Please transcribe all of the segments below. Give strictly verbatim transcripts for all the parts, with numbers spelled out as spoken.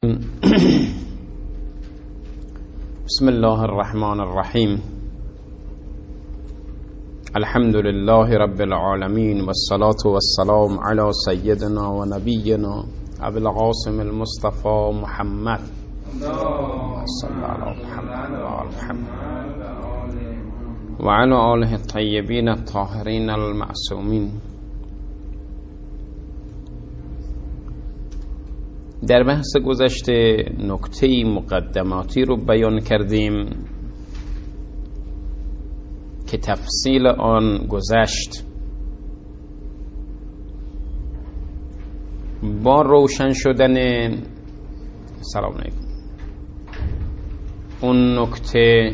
بسم الله الرحمن الرحیم. الحمد لله رب العالمين والصلاة والسلام على سيدنا ونبينا ابي القاسم المصطفى محمد صلى الله على محمد وآل محمد وعلى آله الطيبين الطاهرين المعصومين. در بحث گذشته نکته مقدماتی رو بیان کردیم که تفصیل آن گذشت. با روشن شدن سلام علیکم اون نکته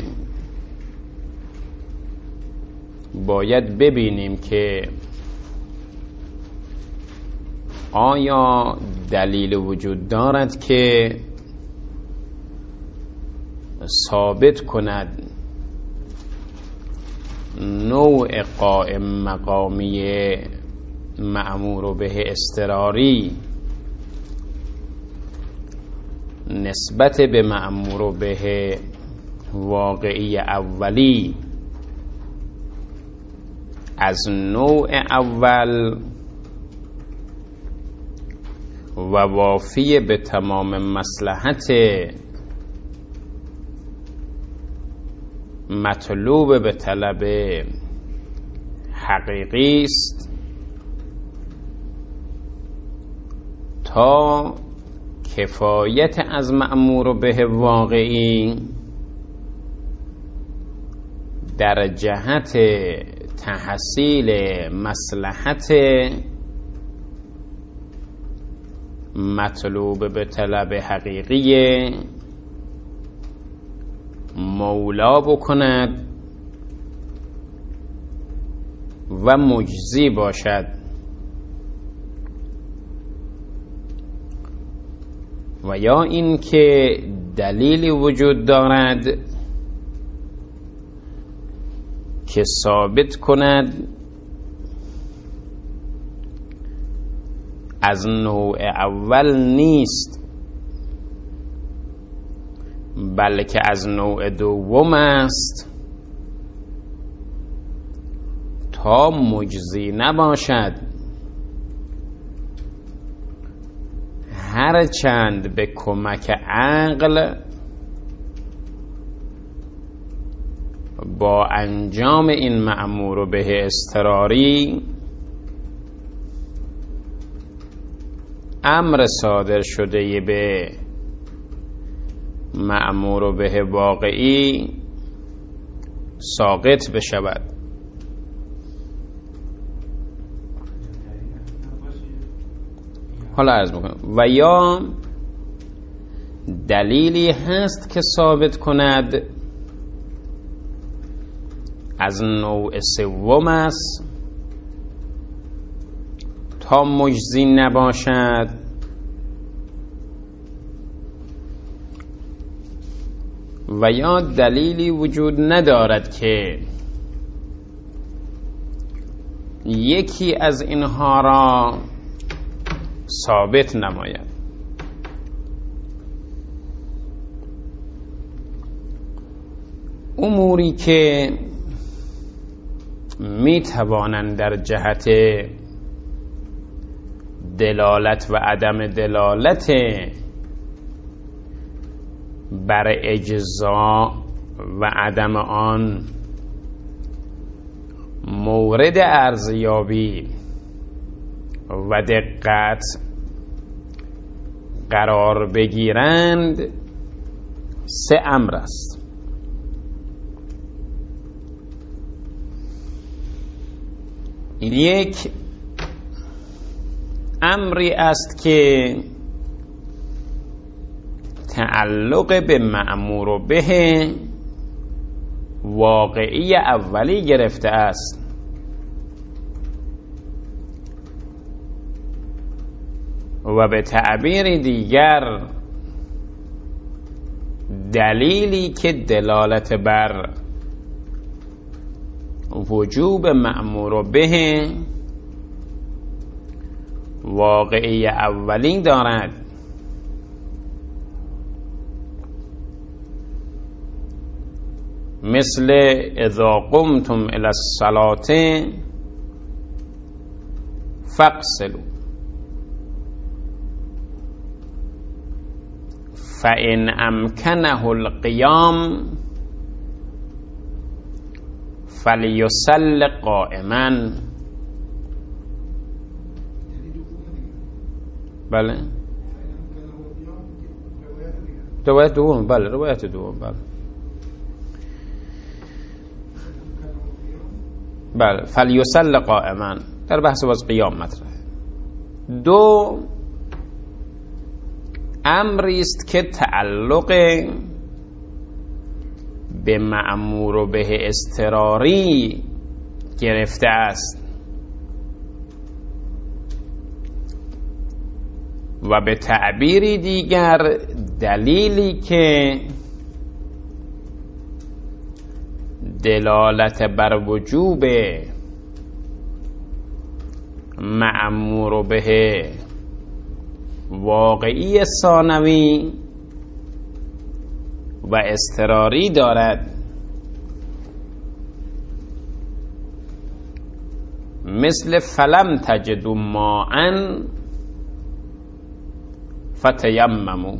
باید ببینیم که آیا دلیل وجود دارد که ثابت کند نوع قائم مقامی مأمور به اضطراری نسبت به مأمور به واقعی اولی از نوع اول و وافی به تمام مصلحت مطلوب به طلب حقیقی است تا کفایت از مأمور به واقعی در جهت تحصیل مصلحت مطلوب به طلب حقیقی مولا بکند و مجزی باشد و یا این که دلیلی وجود دارد که ثابت کند از نوع اول نیست بلکه از نوع دوم است تا مجزی نباشد، هرچند به کمک عقل با انجام این مأمور به اضطراری امر صادر شده به مأمور به واقعی ساقط بشود. حالا عرض میکنم و یا دلیلی هست که ثابت کند از نوع سوم است تا مجزی نباشد، و یا دلیلی وجود ندارد که یکی از اینها را ثابت نماید. اموری که می توانند در جهت دلالت و عدم دلالت بر اجزا و عدم آن مورد ارزیابی و دقت قرار بگیرند سه امر است. یک امری است که تعلق به مأمور به واقعی اولی گرفته است و به تعبیر دیگر دلیلی که دلالت بر وجوب مأمور به واقعی اولی دارد مثل اذا قمتم الی الصلاة فاغسلوا فإن أمكنه القيام فلیصل قائما. بله روایت دوم، بله روایت دوم، بله بله فلیصل قائما در بحث باز قیام مطرح. دو، امری است که تعلق به مأمور و به اضطراری گرفته است و به تعبیری دیگر دلیلی که دلالت بر وجوب مأمور به واقعی ثانوی و اضطراری دارد، مثل فلم تجدوا ماء فتیمموا.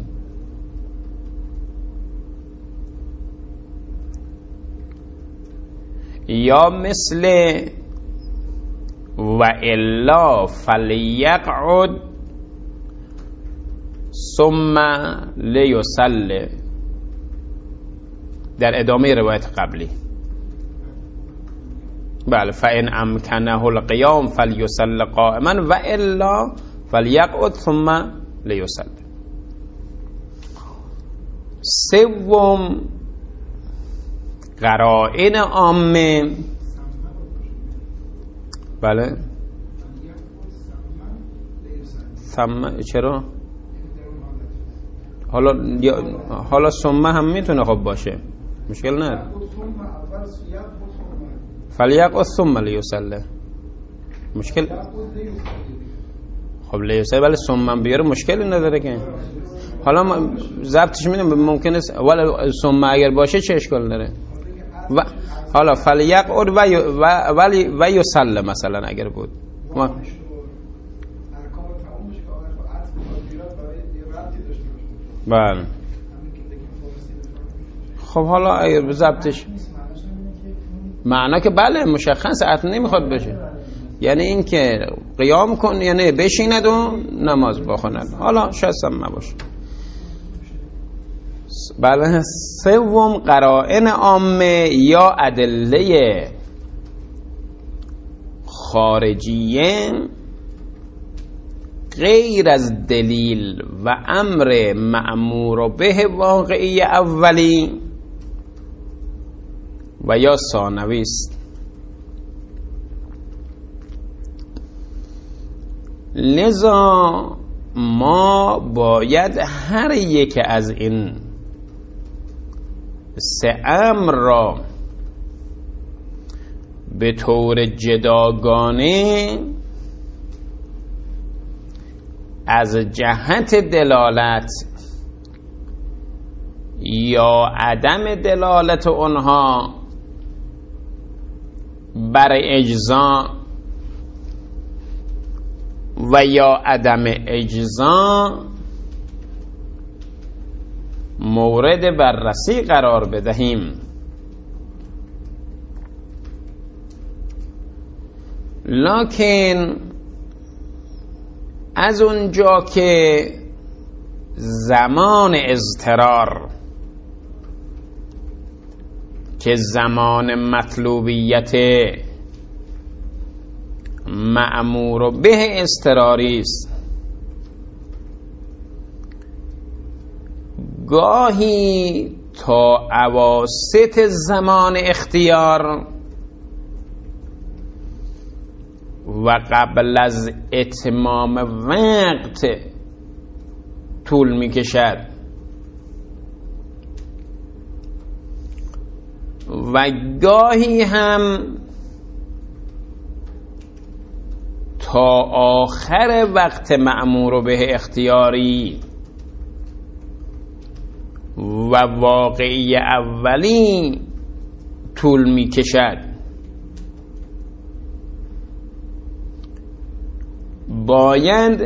یا مثل و الا فلیقعد ثم لیصلی در ادامه روایت قبلی. بله فإن امکنه القیام فلیصلی قائما و الا فلیقعد ثم لیصلی. سوم، قرائن عامه. بله ثم چرا؟ حالا حالا ثم هم میتونه خب باشه، مشکل نداره. فلیقعد ثم لیصلی مشکل خب لیصلی ولی ثم بیاره مشکلی نداره که. حالا ضبطش میدونم ممکنه ولی ثم اگر باشه چه اشکال داره؟ و حالا فلیقعد و ولی و یصلی مثلا اگر بود ما بله خب حالا اگر ضبطش معنا که بله مشخص حتما نمیخواد بشه، یعنی این که قیام کن یعنی بشیند و نماز بخواند، حالا شاید هم نباشه. بله. سوم، قرائن عامه یا ادله خارجیه غیر از دلیل و امر مأمور به واقعی اولی و یا ثانوی است. لذا ما باید هر یک از این سه امر را به طور جداگانه از جهت دلالت یا عدم دلالت آنها بر اجزا و یا عدم اجزا مورد بررسی قرار بدهیم. لکن از اونجا که زمان اضطرار که زمان مطلوبیت مأمور به اضطراری است، گاهی تا اواسط زمان اختیار و قبل از اتمام وقت طول می کشد و گاهی هم تا آخر وقت مأمور به اختیاری و واقعی اولی طول می کشد. باید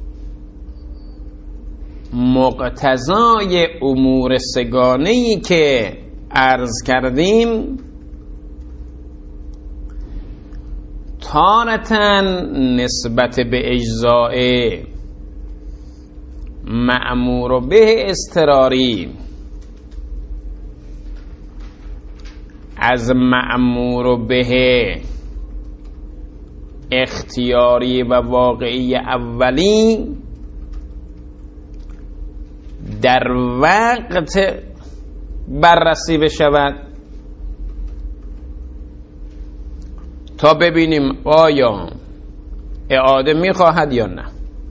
مقتضای امور سگانه‌ای که عرض کردیم تارتاً نسبت به اجزاء مأمور به اضطراری از مأمور به اختیاری و واقعی اولی در وقت بررسی بشود تا ببینیم آیا اعاده میخواهد یا نه.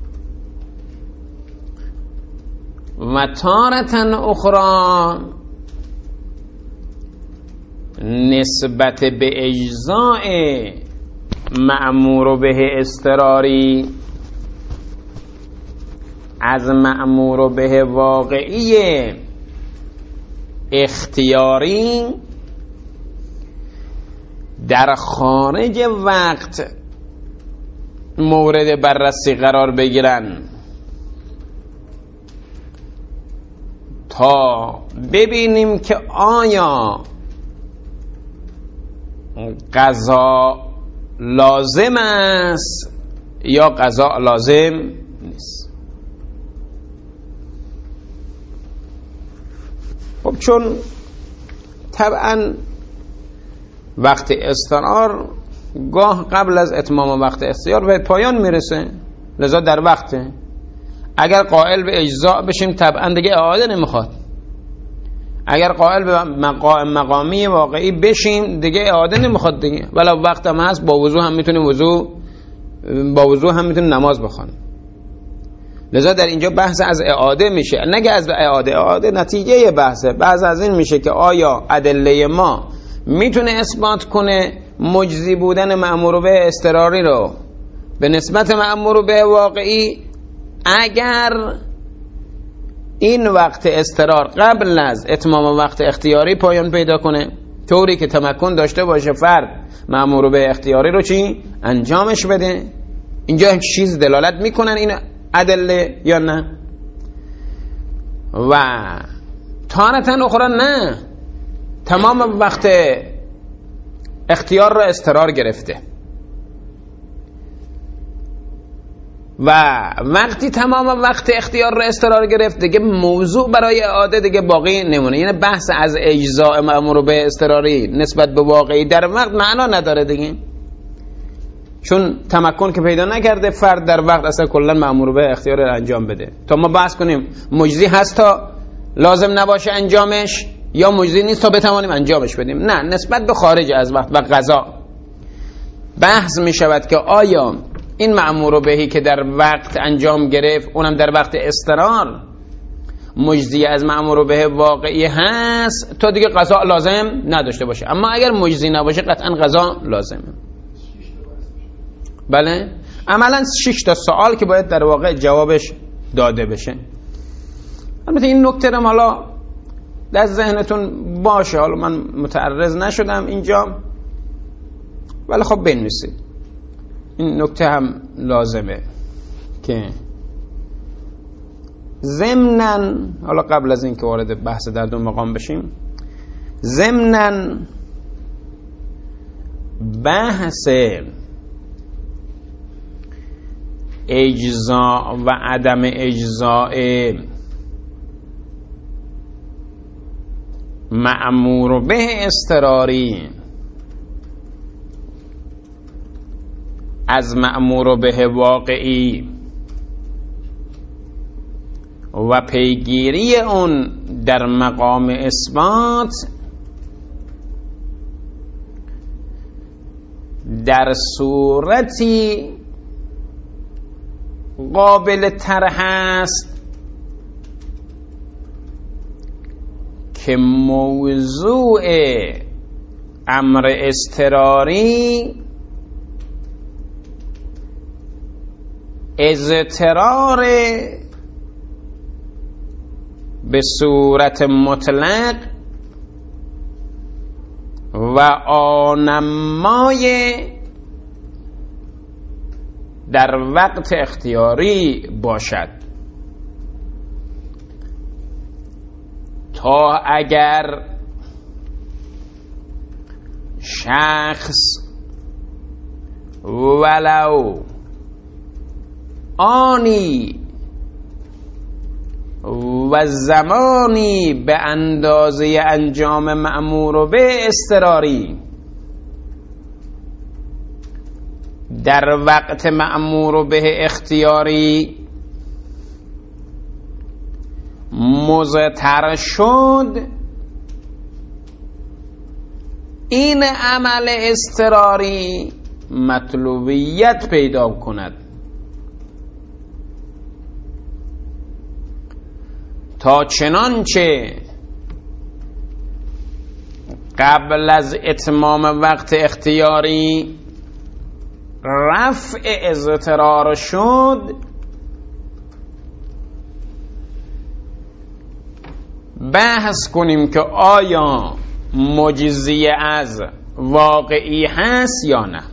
و تارتن اخرى نسبت به اجزاء مأمور به اضطراری از مأمور به واقعی اختیاری در خارج وقت مورد بررسی قرار بگیرن تا ببینیم که آیا قضا لازم است یا قضا لازم نیست. خب چون طبعا وقت استنار گاه قبل از اتمام وقت اختیار به پایان میرسه، لذا در وقته. اگر قائل به اجزاء بشیم طبعا دیگه اعاده نمیخواد. اگر قائل به مقام مقامی واقعی بشیم دیگه اعاده نمیخواد دیگه، ولی وقت هم هست با وضو هم میتونیم وضو با وضو هم میتونیم نماز بخونیم. لذا در اینجا بحث از اعاده میشه، نگه از اعاده. اعاده نتیجه بحثه. بحث از این میشه که آیا ادله ما میتونه اثبات کنه مجزی بودن مأمور به اضطراری رو به نسبت مأمور به واقعی اگر این وقت اضطرار قبل از اتمام وقت اختیاری پایان پیدا کنه، طوری که تمکن داشته باشه فرد مأمور به اختیاری رو چی؟ انجامش بده. اینجا هیچ چیز دلالت میکنن این ادله یا نه؟ و تارتن اخرى نه، تمام وقت اختیار را اضطرار گرفته و وقتی تمام وقت اختیار را اضطرار گرفت دیگه موضوع برای اعاده دیگه باقی نمونه. یعنی بحث از اجزاء مأمور به اضطراری نسبت به واقعی در وقت معنا نداره دیگه، چون تمکن که پیدا نکرده فرد در وقت اصلا کلا مأمور به اختیار را انجام بده. تا ما بحث کنیم مجزی هست تا لازم نباشه انجامش یا مجزی نیست تا بتوانیم انجامش بدیم، نه، نسبت به خارج از وقت و قضا بحث می شود که آیا این مأمور بهی که در وقت انجام گرفت اونم در وقت اضطرار مجزی از مأمور به واقعی هست تا دیگه قضا لازم نداشته باشه. اما اگر مجزی نباشه قطعا قضا لازمه. بله، عملا شش تا سوال که باید در واقع جوابش داده بشه. البته این نکته رو حالا در ذهنتون باشه، حالا من متعرض نشدم اینجا ولی خب بنویسید. این نکته هم لازمه که ضمناً، حالا قبل از این که وارد بحث در دو مقام بشیم، ضمناً بحث اجزاء و عدم اجزاء مأمور به اضطراری از مأمور به واقعی و پیگیری اون در مقام اثبات در صورتی قابل طرح است که موضوع امر اضطراری اضطرار به صورت مطلق و آنمای در وقت اختیاری باشد، تا اگر شخص ولو آنی و زمانی به اندازه انجام مأمور به اضطراری در وقت مأمور به اختیاری مضطر شد، این عمل اضطراری مطلوبیت پیدا کند تا چنانچه قبل از اتمام وقت اختیاری رفع اضطرار شد، بحث کنیم که آیا مجزی از واقعی هست یا نه.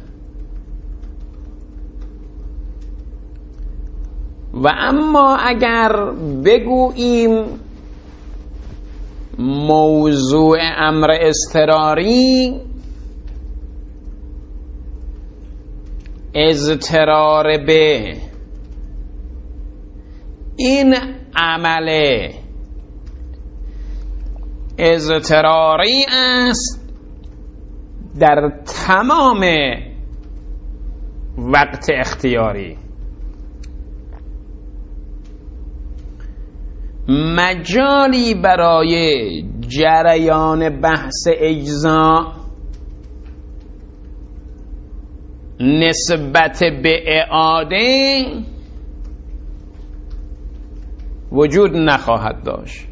و اما اگر بگوییم موضوع امر اضطراری اضطرار به این عمل اضطراری است در تمام وقت اختیاری، مجالی برای جریان بحث اجزا نسبت به اعاده وجود نخواهد داشت.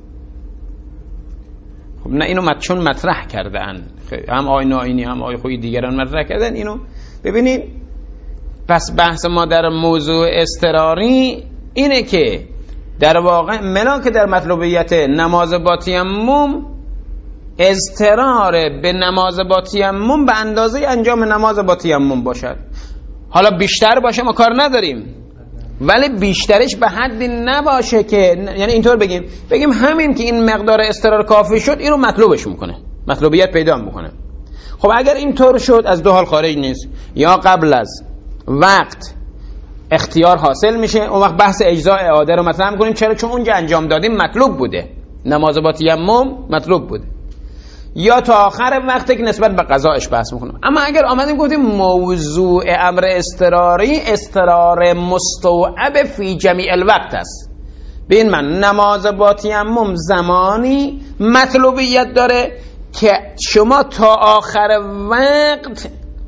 خب نه، اینو مت چون مطرح کردن، هم آقای ناینی هم آقای خویی دیگران مطرح کردن اینو. ببینید پس بحث ما در موضوع اضطراری اینه که در واقع ملاک در مطلوبیت نماز با تیمم اضطرار به نماز با تیمم به اندازه انجام نماز با تیمم باشد. حالا بیشتر باشه ما کار نداریم، ولی بیشترش به حدی نباشه که، یعنی اینطور بگیم بگیم همین که این مقدار اضطرار کافی شد این رو مطلوبش میکنه، مطلوبیت پیدا میکنه. خب اگر اینطور شد از دو حال خارج نیست، یا قبل از وقت اختیار حاصل میشه، اون وقت بحث اجزاء اعاده رو مطرح میکنیم. چرا؟ چون اونجا انجام دادیم مطلوب بوده، نماز با تیمم مطلوب بوده، یا تا آخر وقتی که نسبت به قضایش بحث میکنیم. اما اگر آمدیم گفتیم موضوع امر اضطراری اضطرار مستوعب فی جمیع الوقت است، به این من نماز با تیمم زمانی مطلوبیت داره که شما تا آخر وقت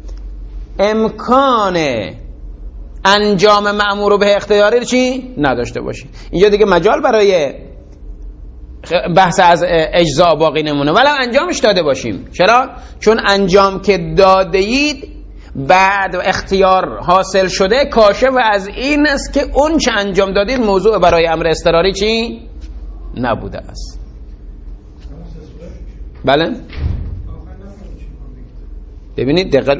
امکان انجام مأمور به اختیاری چی نداشته باشی. اینجا دیگه مجال برای بحث از اجزا باقی نمونه، ولی انجامش داده باشیم. چرا؟ چون انجام که داده اید بعد اختیار حاصل شده، کاشف از این است که اون چه انجام دادید موضوع برای امر اضطراری چی نبوده است. بله ببینید دقیق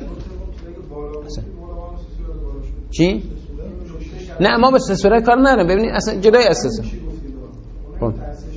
چی؟ نه ما به سه صورت کار نداریم. ببینید اصلا جدای اساسه خب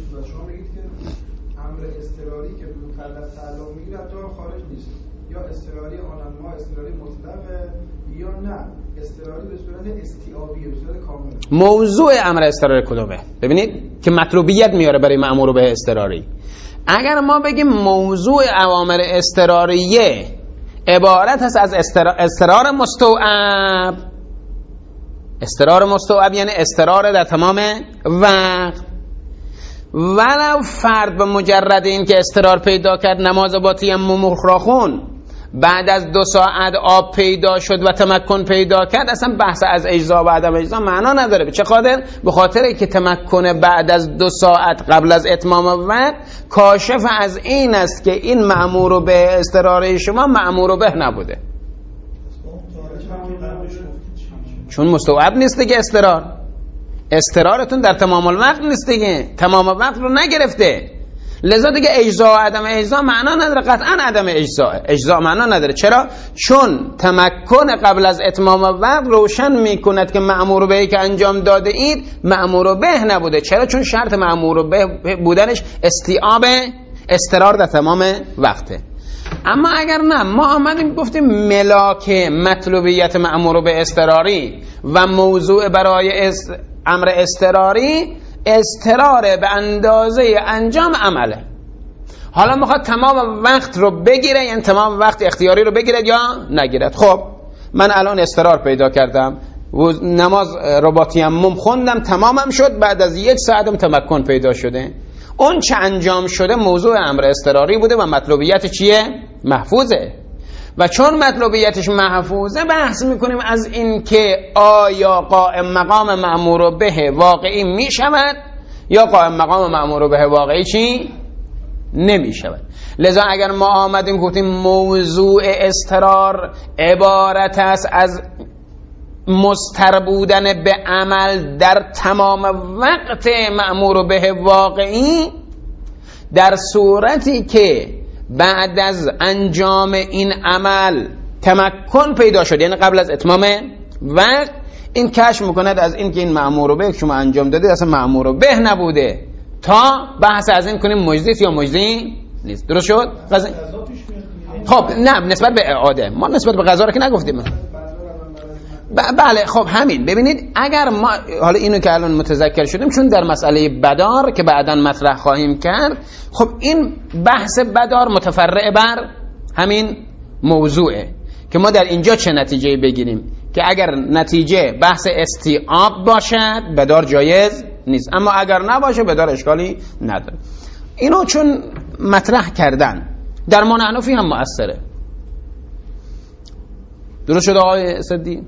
امر اضطراری که بدون مکلف تعلق میگیره حتی خارج نیست، یا اضطراری آنما اضطراری مطلقه، یا نه اضطراری به صورت استیعابی به صورت کامل. موضوع امر اضطراری کدومه؟ ببینید که مطلوبیت میاره برای مأمور به اضطراری. اگر ما بگیم موضوع اوامر اضطراریه عبارت هست از اضطرار مستوعب، اضطرار مستوعب یعنی اضطرار در تمام وقت، ولو فرد به مجرد این که اضطرار پیدا کرد نماز با تیمم را خون، بعد از دو ساعت آب پیدا شد و تمکن پیدا کرد، اصلا بحث از اجزا و عدم اجزا معنا نداره. به چه خاطر؟ به خاطر که تمکن بعد از دو ساعت قبل از اتمام وقت کاشف از این است که این مأمور به اضطراری شما مأمور به نبوده، چون مستوعب نیست دیگه. اضطرار اضطرارتون در تمام الوقت نیست دیگه، تمام وقت رو نگرفته. لذا دیگه اجزا و عدم اجزا معنا نداره، قطعا عدم اجزا اجزا معنا نداره. چرا؟ چون تمکن قبل از اتمام وقت روشن میکند که مأمور به که انجام داده اید مأمور به نبوده. چرا؟ چون شرط مأمور به بودنش استیعاب استقرار در تمام وقته. اما اگر نه، ما آمدیم گفتیم ملاک مطلوبیت مأمور به اضطراری و موضوع برای است... امر اضطراری اضطرار به اندازه انجام عمله. حالا میخواد تمام وقت رو بگیره، یعنی تمام وقت اختیاری رو بگیرد یا نگیرد. خب من الان اضطرار پیدا کردم، نماز رو با تیمم خوندم، تمامم شد، بعد از یک ساعتم تمکن پیدا شده. اون چه انجام شده موضوع امر اضطراری بوده و مطلوبیت چیه؟ محفوظه. و چون مطلوبیتش محفوظه بحث میکنیم از این که آیا قائم مقام مأمور به واقعی میشود یا قائم مقام مأمور به واقعی چی؟ نمیشود. لذا اگر ما آمدیم گفتیم موضوع اضطرار عبارت است از مضطر بودن به عمل در تمام وقت مأمور به واقعی، در صورتی که بعد از انجام این عمل تمکن پیدا شد، یعنی قبل از اتمام وقت، این کشف میکند از این که این مأمور به شما انجام داده اصلا مأمور به نبوده، تا بحث از این کنیم مجزیست یا مجزی نیست. درست شد؟ خب نه، نسبت به اعاده، ما نسبت به قضا رو که نگفتیم. بله خب همین. ببینید اگر ما حالا اینو که الان متذکر شدیم، چون در مسئله بدار که بعداً مطرح خواهیم کرد، خب این بحث بدار متفرع بر همین موضوعه که ما در اینجا چه نتیجه بگیریم، که اگر نتیجه بحث استیعاب باشد بدار جایز نیست، اما اگر نباشه بدار اشکالی نداره. اینو چون مطرح کردن در ما حنفی هم مؤثره. درست شد آقای صدی؟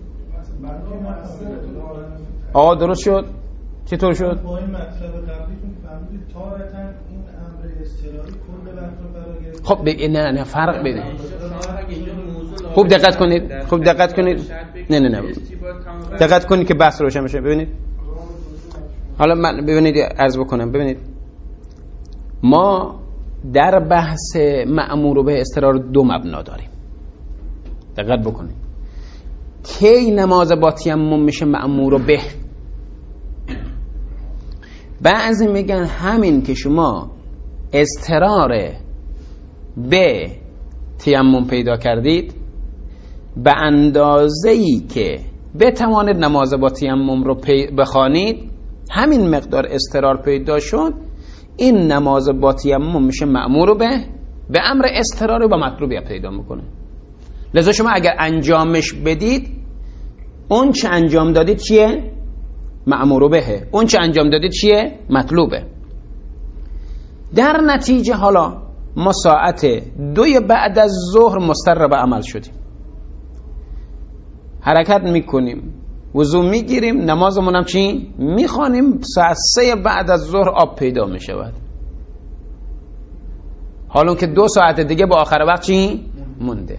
آقا درست شد؟ چطور شد؟ با این مطلب قبلیتون فهمیدید تارتاً این امر اضطراری کل وقت رو فرا گرفت. خب نه نه فرق بده. خوب دقت کنید. خوب دقت کنید. نه نه نه. دقت کنید که بحث روشن بشه. ببینید. حالا من ببینید عرض بکنم. ببینید. ما در بحث مأمور به اضطرار دو مبنا داریم. دقت بکنید. کی نماز با تیمم میشه مأمور به؟ بعضی میگن همین که شما اضطرار به تیمم پیدا کردید، به اندازه‌ای که بتوانید نماز با تیمم رو بخوانید، همین مقدار اضطرار پیدا شد، این نماز با تیمم میشه مأمور به به امر اضطراری و مطلوبی پیدا میکنه. لذا شما اگر انجامش بدید، اون چه انجام دادید چیه؟ مأمور بهه. اون چه انجام دادید چیه؟ مطلوبه. در نتیجه حالا ما ساعت دوی بعد از ظهر مضطر به عمل شدیم، حرکت میکنیم، وضو میگیریم، نمازمون هم چی؟ میخوانیم. ساعت سه بعد از ظهر آب پیدا میشود، حالا که دو ساعت دیگه با آخر وقت چی؟ مونده.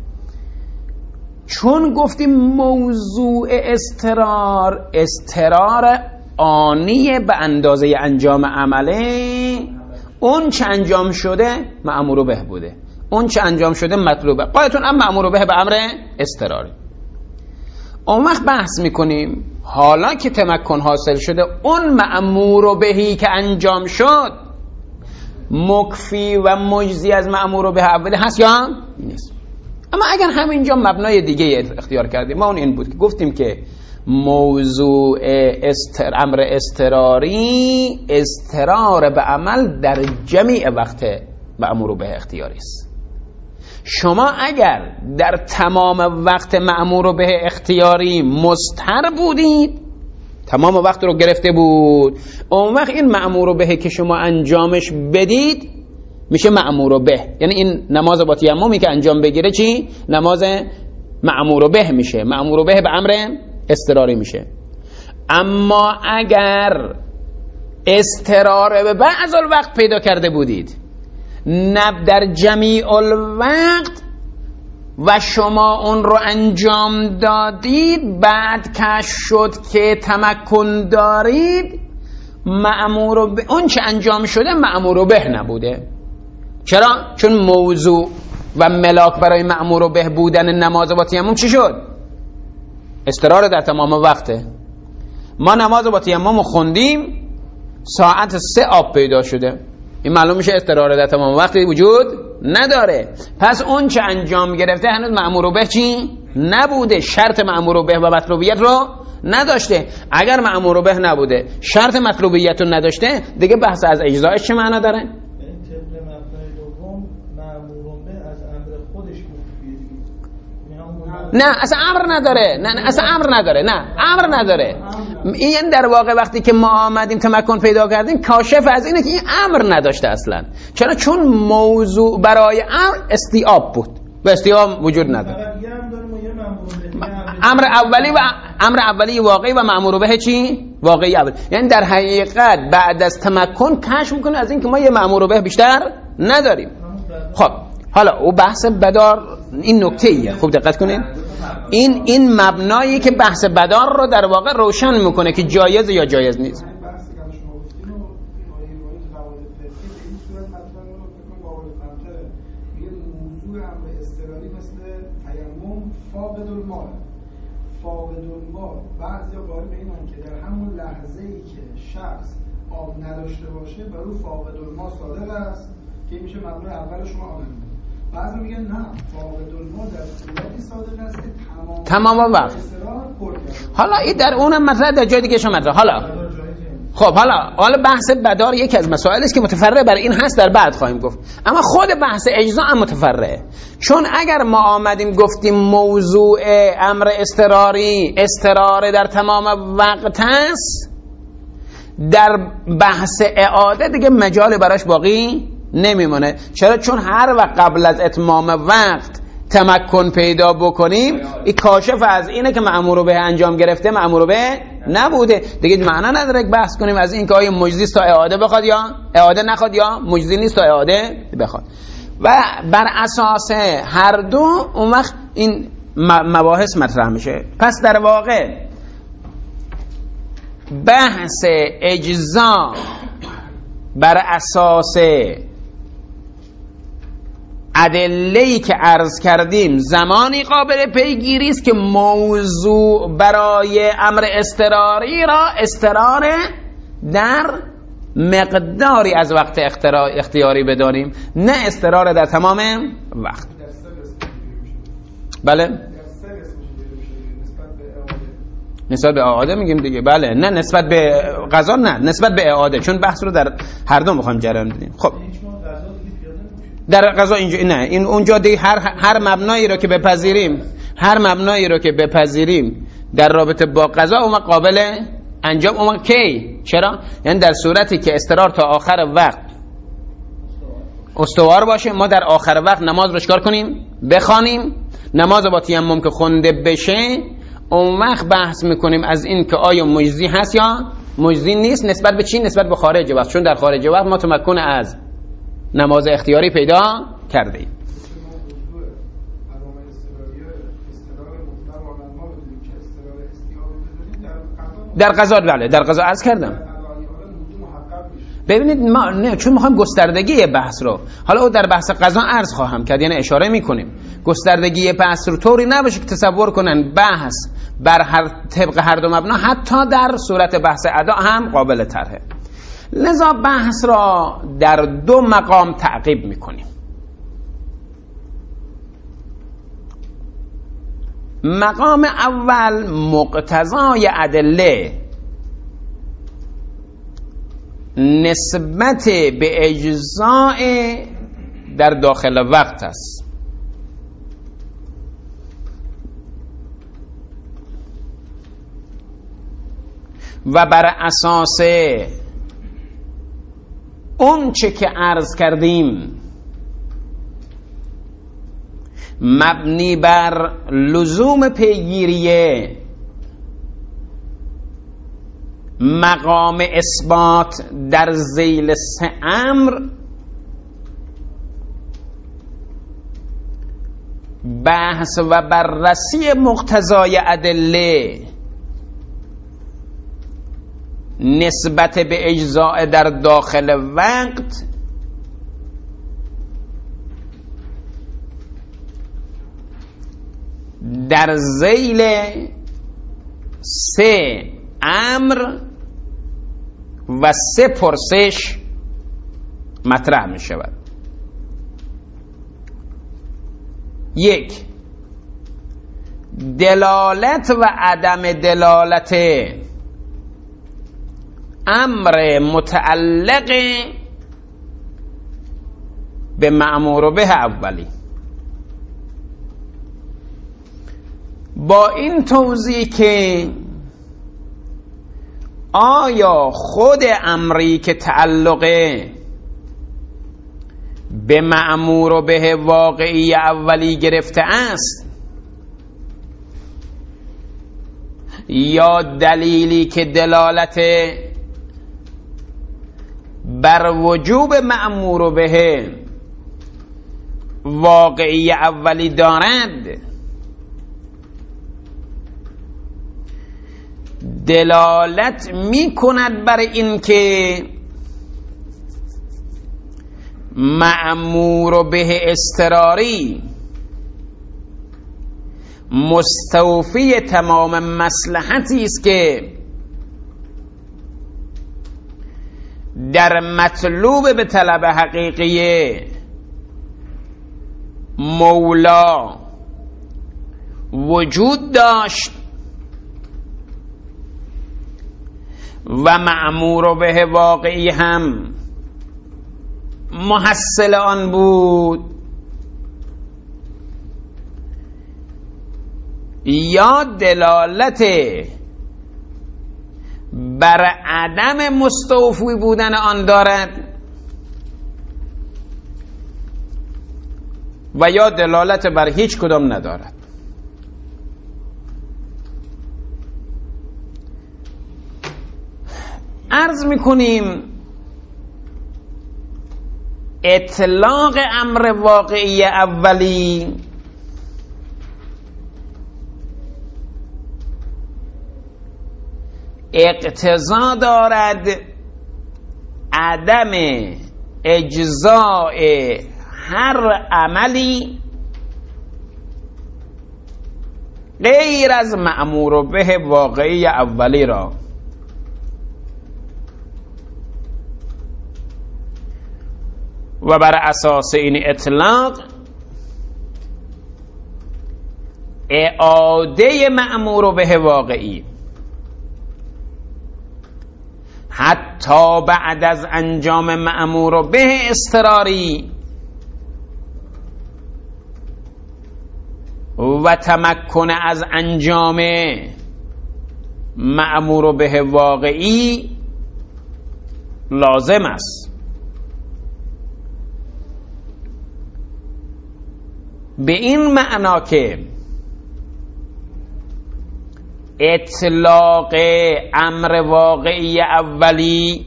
چون گفتیم موضوع اضطرار اضطرار آنی به اندازه انجام عمله، اون چه انجام شده مأمور به بوده، اون چه انجام شده مطلوبه. قایتون هم مأمور به به امر اضطراری. اون وقت بحث میکنیم حالا که تمکن حاصل شده، اون مأمور بهی که انجام شد مکفی و مجزی از مأمور به اوله هست یا نیست. اما اگر همینجا مبنای دیگه اختیار کردیم، ما اون این بود که گفتیم که موضوع استر... امر اضطراری اضطرار به عمل در جمیع وقت مأمور به اختیاری است. شما اگر در تمام وقت مأمور به اختیاری مضطر بودید، تمام وقت رو گرفته بود، اون وقت این مأمور به که شما انجامش بدید میشه مأمور به، یعنی این نماز با تیممی که انجام بگیره چی؟ نماز مأمور به میشه، مأمور به به امر اضطراری میشه. اما اگر اضطرار به بعض الوقت پیدا کرده بودید، نه در جمیع الوقت، و شما اون رو انجام دادید، بعد کشف شد که تمکن دارید، مأمور به اون چه انجام شده مأمور به نبوده. چرا؟ چون موضوع و ملاک برای مأمور به بودن نماز با تیمم چی شد؟ استقرار در تمام وقته. ما نماز با تیمم خوندیم، ساعت سه آب پیدا شده، این معلوم میشه استقرار در تمام وقتی وجود نداره. پس اون چه انجام گرفته هنوز مأمور به چی نبوده، شرط مأمور به و مطلوبیت رو نداشته. اگر مأمور به نبوده، شرط مطلوبیت رو نداشته، دیگه بحث از اجزایش چه معنا داره؟ نه اصلا امر نداره، نه اصلا امر نداره، نه امر نداره. این در واقع وقتی که ما آمدیم تمکن پیدا کردیم کاشف از اینه که این امر نداشته اصلا. چرا؟ چون موضوع برای امر استیاب بود و استیاب وجود نداره. امر اولی و امر اولی واقعی و مأمور به چی؟ واقعی اولی. یعنی در حقیقت بعد از تمکن کشف میکنه از این که ما یه مأمور به بیشتر نداریم. خب حالا او بحث بدار این نکته ایه، خوب دقت کنین. این این مبنایی که بحث بدار رو در واقع روشن میکنه که جایز یا جایز نیست. بعضی قائل به اینن که در همون لحظه‌ای که شخص آب نداشته باشه بر او فاقد الماء صادق است که میشه مبنای اول شما آب. بعضی میگن نه، فاقد الماء در صورتی صادق است که تمام تمام وقت. حالا این در اونم مطلب در جای دیگه شما مطلب. حالا خب حالا حالا بحث بدار یکی از مسائلی است که متفرع بر این هست، در بعد خواهیم گفت. اما خود بحث اجزا هم متفرعه، چون اگر ما آمدیم گفتیم موضوع امر اضطراری استقرار در تمام وقت است، در بحث اعاده دیگه مجال براش باقی نمیمونه. چرا؟ چون هر وقت قبل از اتمام وقت تمکن پیدا بکنیم، این کاشف از اینه که مأمور به انجام گرفته مأمور به نبوده. دیگه معنا نداره بحث کنیم از این که آیا مجزی است تا اعاده بخواد یا اعاده نخواد، یا مجزی نیست تا اعاده بخواد. و بر اساس هر دو اون وقت این مباحث مطرح میشه. پس در واقع بحث اجزا بر اساس ادله‌ای که عرض کردیم زمانی قابل پیگیری است که موضوع برای امر اضطراری را استقرار در مقداری از وقت اختیاری بدانیم، نه استقرار در تمام وقت. بله نسبت به اعاده میگیم دیگه. بله نه نسبت به قضا، نه نسبت به اعاده، چون بحث رو در هر دو میخوایم جریان بدیم. خب در قضا اینجا نه، این اونجا دیگه هر هر مبنایی رو که بپذیریم هر مبنایی رو که بپذیریم در رابطه با قضا اون قابل انجام اون کی؟ چرا؟ یعنی در صورتی که استقرار تا آخر وقت استوار باشه، ما در آخر وقت نماز رو چیکار کنیم؟ بخوانیم. نماز با تیمم که خونده بشه، اون وقت بحث میکنیم از این که آیا مجزی هست یا مجزی نیست. نسبت به چی؟ نسبت به خارج وقت، چون در خارج وقت ما تمکن از نماز اختیاری پیدا کرده ایم. در قضا بله در قضا عرض کردم. ببینید ما نه، چون میخوایم گستردگی بحث رو، حالا او در بحث قضا عرض خواهم کرد، یعنی اشاره میکنیم گستردگی بحث رو طوری نباشه که تصور کنن بحث بر هر طبق هر دو مبنا حتی در صورت بحث ادا هم قابل طرحه. لذا بحث را در دو مقام تعقیب میکنیم. مقام اول مقتضای ادله نسبت به اجزاء در داخل وقت است. و بر اساس اون چه که عرض کردیم مبنی بر لزوم پیگیریه مقام اثبات در ذیل سه امر بحث و بررسی مقتضای ادله نسبت به اجزاء در داخل وقت در ذیل سه امر و سه پرسش مطرح می شود. یک، دلالت و عدم دلالت امر متعلق به مأمور به اولی. با این توضیح که آیا خود امری که تعلقه به مأمور به واقعی اولی گرفته است یا دلیلی که دلالت بر وجوب مأمور به واقعی اولی دارد دلالت می کند بر این که مأمور به اضطراری مستوفی تمام مصلحتی است که در مطلوب به طلب حقیقی مولا وجود داشت و مأمور به واقعی هم محصل آن بود، یا دلالت بر عدم مستوفی بودن آن دارد و یا دلالت بر هیچ کدام ندارد. عرض میکنیم اطلاق امر واقعی اولی اقتضا دارد عدم اجزاء هر عملی غیر از مأمور به واقعی اولی را، و بر اساس این اطلاق اعاده مأمور به واقعی حتی بعد از انجام مأمور به اضطراری و تمکن از انجام مأمور به واقعی لازم است. به این معنا که اطلاق امر واقعی اولی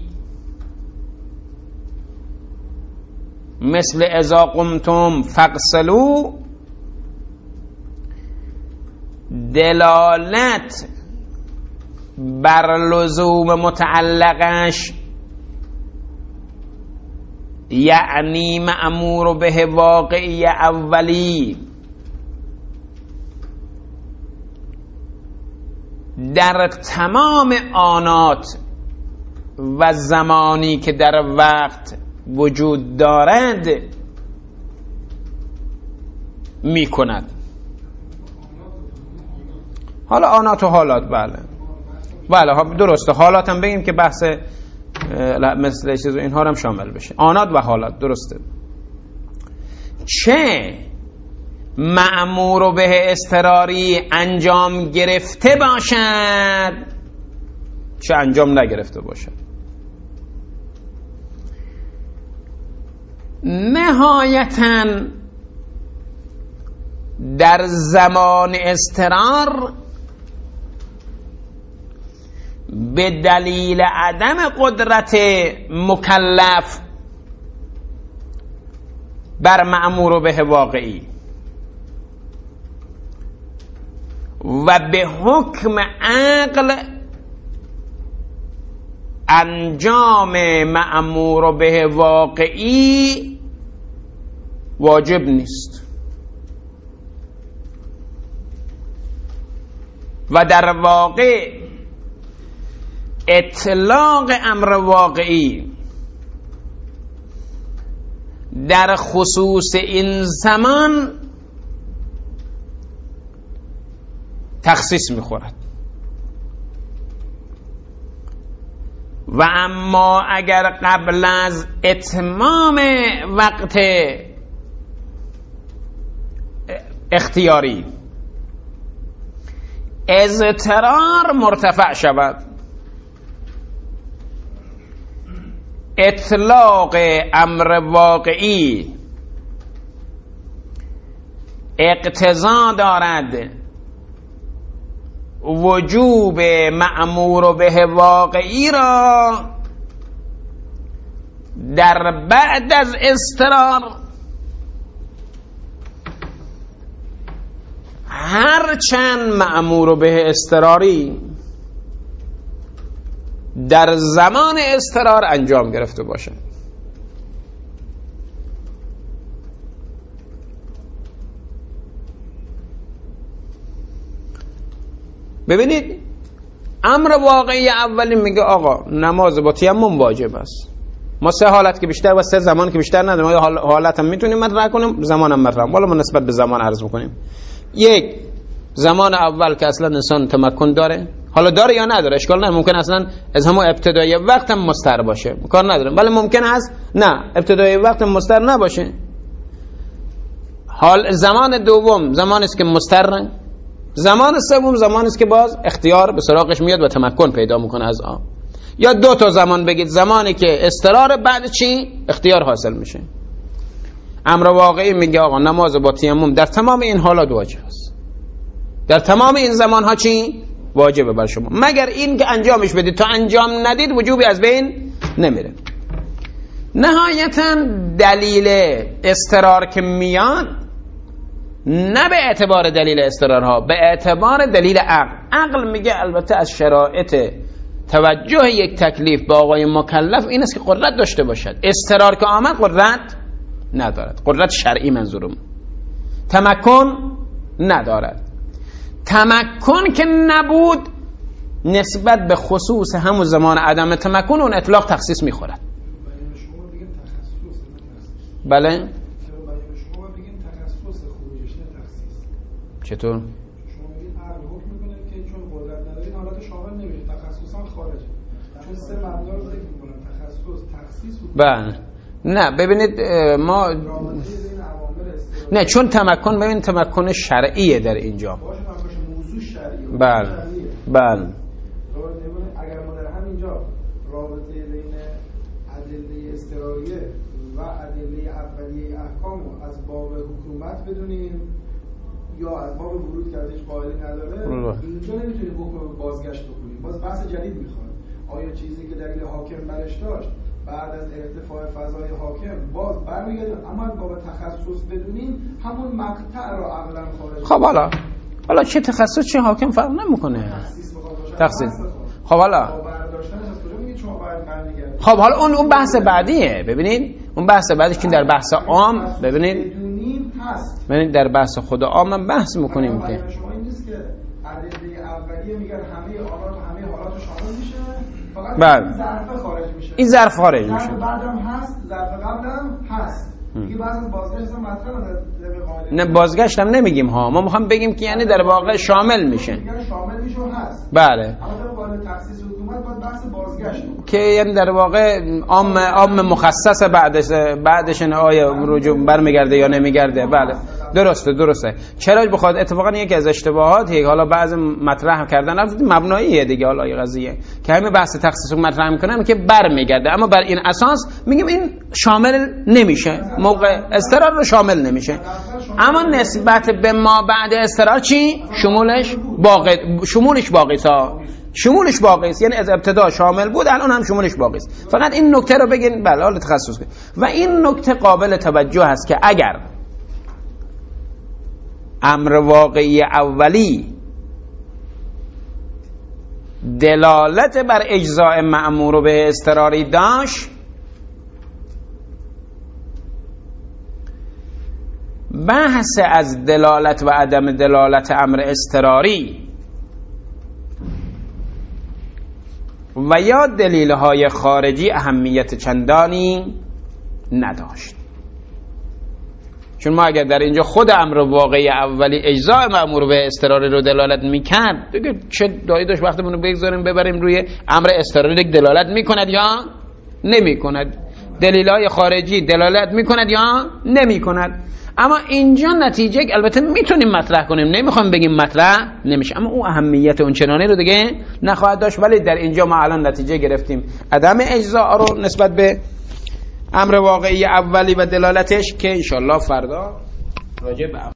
مثل اذا قمتم فاغسلوا دلالت بر لزوم متعلقش یعنی مأمور به واقعی اولی در تمام آنات و زمانی که در وقت وجود دارد می کند. حالا آنات و حالات بله بله درسته، حالات هم بگیم که بحث مثل چیز و اینها هم شامل بشه. آنات و حالات درسته. چه مأمور به اضطراری انجام گرفته باشد چه انجام نگرفته باشد، نهایتاً در زمان اضطرار به دلیل عدم قدرت مکلف بر مأمور به واقعی و به حکم عقل انجام مأمور به واقعی واجب نیست و در واقع اطلاق امر واقعی در خصوص این زمان تخصیص میخورد و اما اگر قبل از اتمام وقت اختیاری اضطرار مرتفع شود، اطلاق امر واقعی اقتضا دارد وجوب مأمور به واقعی را در بعد از اضطرار هرچند مأمور به اضطراری در زمان اضطرار انجام گرفته باشه. ببینید امر واقعی اولی میگه آقا نماز با تیمم واجب است. ما سه حالت که بیشتر و سه زمان که بیشتر نداریم، ما حالت هم میتونیم مطرح کنیم، زمان هم مطرح کنیم. والا ما نسبت به زمان عرض میکنیم. یک، زمان اول که اصلا انسان تمکن داره، حالا داره یا نداره اشکال نداره، ممکن اصلا از همون ابتدای وقت هم مستر باشه، کار نداره، ولی ممکن هست نه ابتدای وقت هم مستر نباشه. حال زمان دوم زمانی است که مستر، زمان سوم زمانی است که باز اختیار به سراغش میاد و تمکن پیدا میکنه از آن. یا دو تا زمان بگید، زمانی که اضطرار بعد چی اختیار حاصل میشه. امر واقعی میگه آقا نماز با تیمم در تمام این حالات واجب است، در تمام این زمان ها چی واجبه بر شما، مگر این که انجامش بدید، تا انجام ندید وجوبی از بین نمیره. نهایتا دلیل اضطرار که میاد نه به اعتبار دلیل اضطرارها، به اعتبار دلیل عقل. عقل میگه البته از شرایط توجه یک تکلیف به آقای مکلف این است که قدرت داشته باشد. اضطرار که آمد قدرت ندارد، قدرت شرعی منظورم، تمکن ندارد. تمکن که نبود نسبت به خصوص همون زمان عدم تمکن اون اطلاق تخصیص میخورد. بله چطور؟ شما میگید عقل حکم میکنه که چون قدرت ندارید حالت شامل نمیشه، تخصصا خارجه، چون سه مبنا رو ذکر میکنن، تخصص، تخصیص و بله. نه ببینید ما نه چون تمکن، ببین تمکن شرعیه در اینجا. باشه تمکن موضوع شرعیه. بله بله. اگر ما در همینجا رابطه بین ادله اضطراریه و ادله اولیه احکام رو از باب حکومت بدونیم یا از باب ورود که ازش قائل نداره، اینجا نمیتونیم حکم بازگشت بکنیم، باز بحث جدید میخواد. آیا چیزی که دلیل حاکم برش داشت بعد از ارتفاع فضای حاکم باز برمیگردیم، اما از باب تخصص بدونیم همون مقطع رو عقلا خارج. خب حالا حالا چه تخصص چه حاکم فرق نمیکنه. تخصیص. خب حالا خب حالا اون اون بحث بعدیه. ببینید اون بحث بعدی که در بحث عام ببینید ببینید در بحث خود عام من بحث میکنیم که شما این نیست که ادله اولیه میگن همه آلات و همه حالات شامل میشه، فقط بله. ظرف خارج میشه. این ظرف خارج میشه. ظرف بعدم هست، ظرف قبلم هست. دیگه بعضی بازگشت هم مطرحه نه بازگشت هم نمیگیم ها، ما میخوام بگیم که یعنی در واقع شامل میشه. میگن شامل میشه و هست. بله. البته قانون تخصیص حکومت باید بحث بازگشت که یعنی در واقع عام عام مخصص بعدش بعدش آیا رجوع برمیگرده یا نمیگرده. بله درسته درسته. چرا بخواد اتفاقا یکی از اشتباهات یک حالا بعضی مطرح کردن البته مبناییه دیگه، حالا این قضیه که همین بحث تخصیص مطرح میکنن که برمیگرده، اما بر این اساس میگیم این شامل نمیشه، موقع اضطرار رو شامل نمیشه، اما نسبت به ما بعد اضطرار چی شمولش باقی، شمولش باقی تا شمولش باقی است، یعنی از ابتدا شامل بود الان هم شمولش باقی است. فقط این نکته رو بگین بله حالا تخصص کنید. و این نکته قابل توجه است که اگر امر واقعی اولی دلالت بر اجزاء مأمور به اضطراری داشت، بحث از دلالت و عدم دلالت امر اضطراری و یا دلیل‌های خارجی اهمیت چندانی نداشت. چون ما اگر در اینجا خود امر واقعی اولی اجزاء مأمور به اضطراری رو دلالت میکرد، دیگه چه دایی داشت وقتمون رو بگذاریم ببریم روی امر اضطراری دلالت میکند یا نمیکند، دلیل‌های خارجی دلالت میکند یا نمیکند. اما اینجا نتیجه البته میتونیم مطرح کنیم، نمیخوام بگیم مطرح نمیشه، اما اون اهمیت اون چنانی رو دیگه نخواهد داشت. ولی در اینجا ما الان نتیجه گرفتیم عدم اجزاء رو نسبت به امر واقعی اولی و دلالتش، که انشالله فردا راجع به